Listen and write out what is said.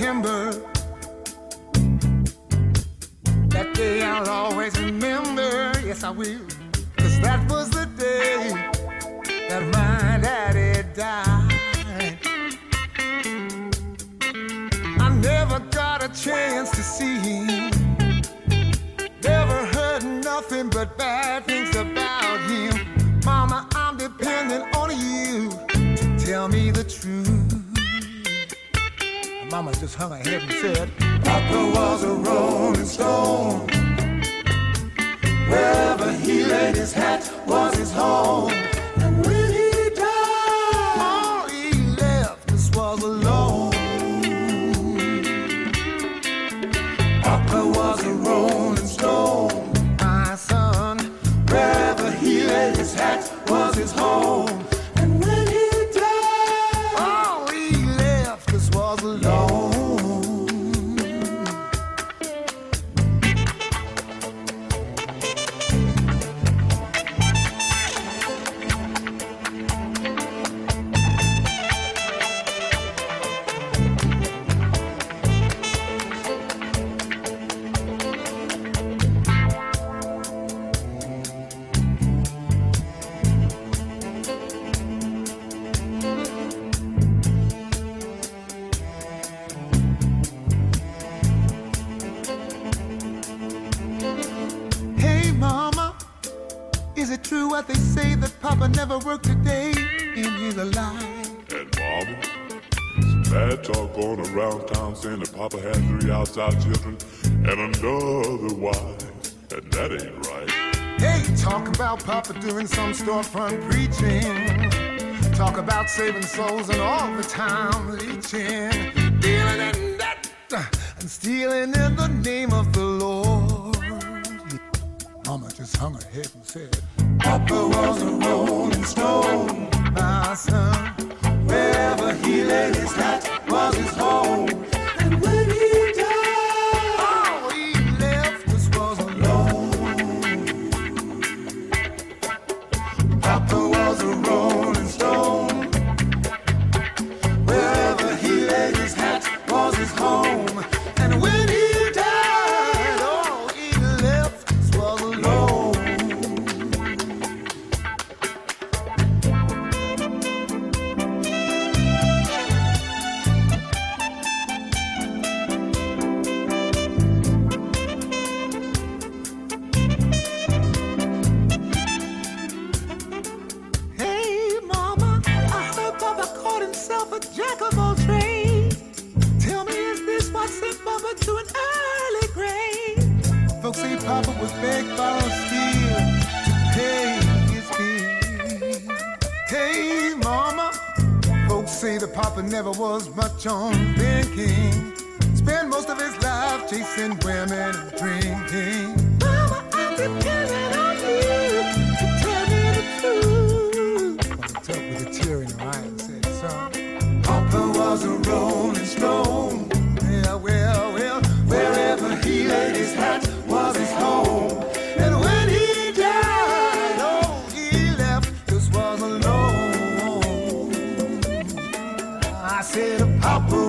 September. That day I'll always remember, yes I will. 'Cause that was the day that my daddy died. I never got a chance to see him. Never heard nothing but bad things about him. Mama, I'm depending on you to tell me the truth. Mama just hung her head and said, Papa was a rolling stone. Wherever he laid his hat was his home. And when he died, all he left us was alone. Papa was a rolling stone, my son. Wherever he laid his hat was his home. And when he died, all he left us was alone. Is it true what they say that Papa never worked a day in his life? And Mama, some bad talk going around town saying that Papa had 3 outside children and another wife, and that ain't right. Hey, talk about Papa doing some storefront preaching. Talk about saving souls and all the time leeching. Dealing in that and stealing in the name of the Lord. Mama just hung her head and said, Papa was a rolling stone, my son. Wherever he laid his hat was his home. And when he died, all he left us was alone. Papa was a rolling stone. Wherever he laid his hat was his home. And when he died, all he left us was alone. A jack of all trades. Tell me, is this what sent Papa to an early grave? Folks say Papa was begged, borrowed, steal to pay his bills. Hey, Mama, folks say that Papa never was much on thinking. Spent most of his life chasing women and drinking. Mama, I'm depending on you to tell me the truth. Mama took with a tear in her eye and said, son, Papa was a rolling stone. Well, well, well, wherever he laid his hat was his home. And when he died, all he left us was alone. I said, Papa